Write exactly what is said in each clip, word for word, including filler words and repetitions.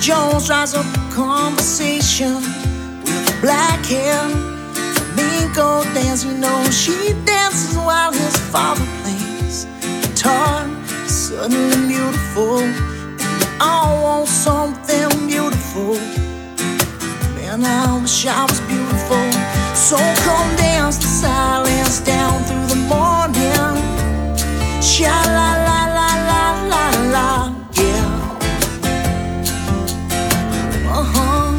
Jones drives up a conversation with black hair. Flamenco dance, you know she dances while his father plays guitar. Suddenly beautiful, and we all want something beautiful. Man, I wish I was beautiful. So come dance the silence down through the morning. Sha la la la la la la, yeah. Uh-huh,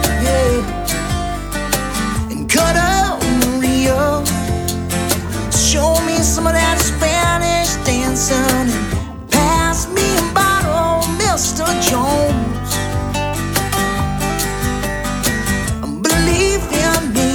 yeah. And cut up Maria, show me some of that Spanish dancing, and pass me a bottle, Mister Jones. Believe in me,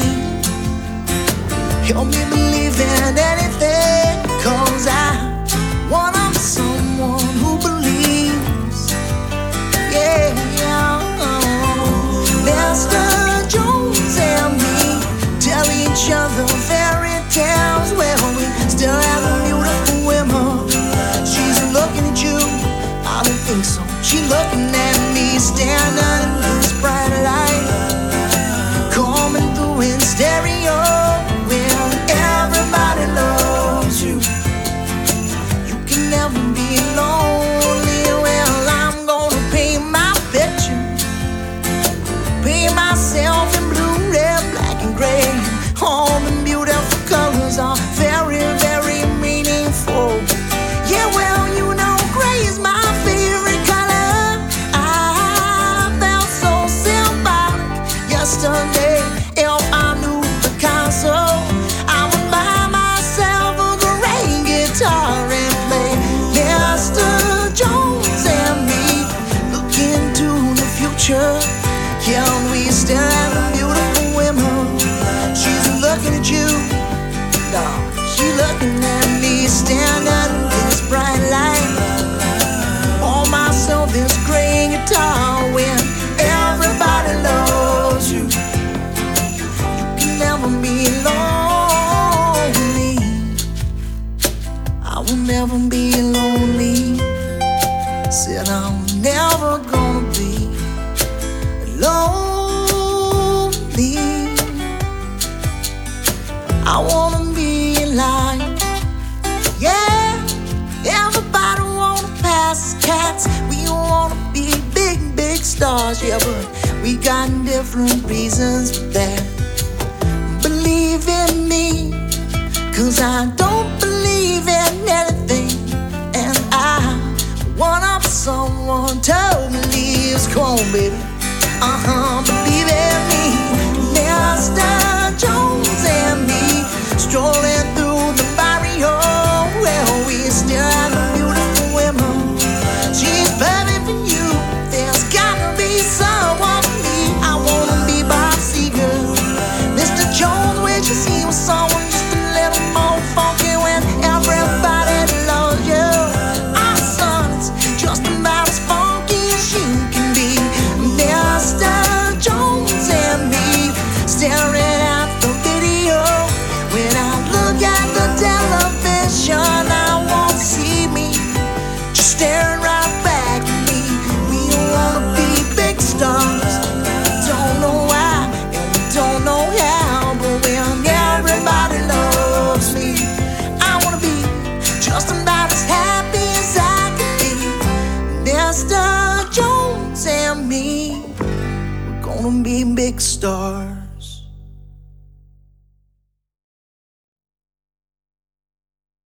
help me believe in anything, 'cause I wanna be someone who believes. Yeah, yeah. Mister Jones and me tell each other fairy tales. Well, we still have a beautiful women. She's looking at you, I don't think so. She looking at me, standing in this bright light, coming through in stereo. Well, everybody loves you. You can never be lonely. Well, I'm gonna paint my picture, paint myself in blue, red, black, and gray. All the beautiful colors are very, very meaningful. Yeah, well, you know, gray is my favorite color. I felt so symbolic yesterday. If I knew Picasso, I would buy myself a gray guitar and play. Mister Jones and me look into the future. Yeah, we still have a beautiful women. She's looking at you, no, she looking at me, standing in this bright light. On myself this gray guitar, when everybody loves you. You can never be lonely. I will never be lonely. Said I'm never gonna be lonely. I wanna be alive. Yeah, everybody wanna pass as cats. We wanna be big, big stars. Yeah, but we got different reasons for that. Believe in me, 'cause I don't believe in anything, and I wanna be someone totally believes. Come on, baby. Uh-huh, believe in me. Mister Jones and me strolling through the barrio. Well, we still have a beautiful women. She's perfect for you. There's gotta be someone for me. I wanna be Bob Seger. Mister Jones wishes he was someone just a little more funky when everybody loves you. Our son's just about as funky as you can be. Mister Jones and me staring at the video. When I look at the television, I won't see me just staring right back at me. We wanna be big stars. We don't know why and we don't know how, but when everybody loves me, I wanna be just about as happy as I can be. Mister Jones and me, we're gonna be big stars.